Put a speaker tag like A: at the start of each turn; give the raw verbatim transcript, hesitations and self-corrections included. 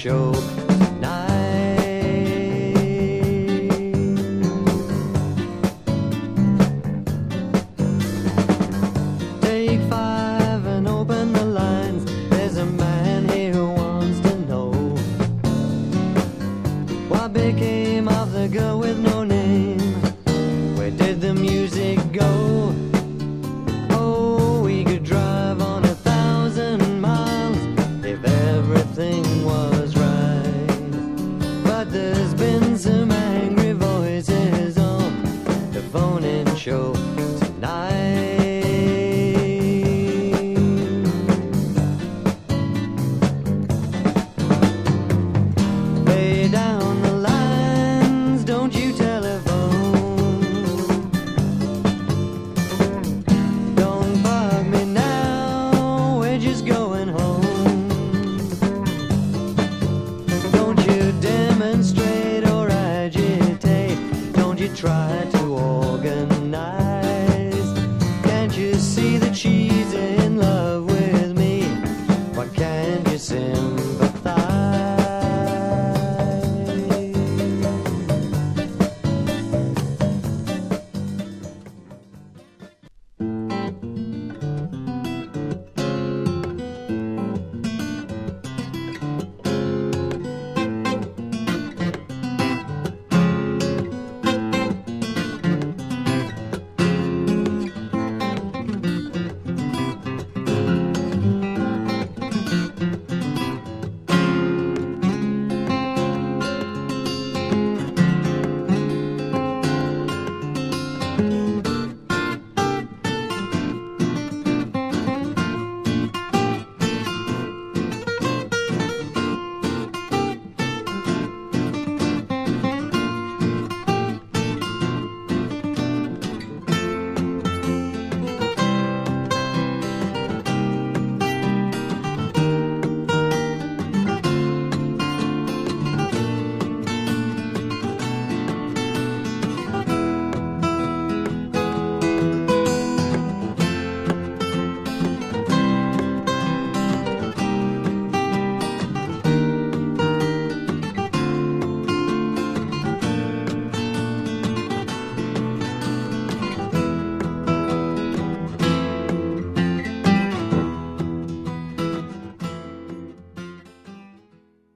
A: show tonight. Take five and open the lines. There's a man here who wants to know what became of the girl with no name. Where did the music go? Oh, we could drive on a thousand miles if everything was right. But there's been some angry voices on the phone-in show tonight. Lay down the lines, don't you telephone. Don't bug me now, we're just going home. Don't you demonstrate or agitate, don't you try to organize.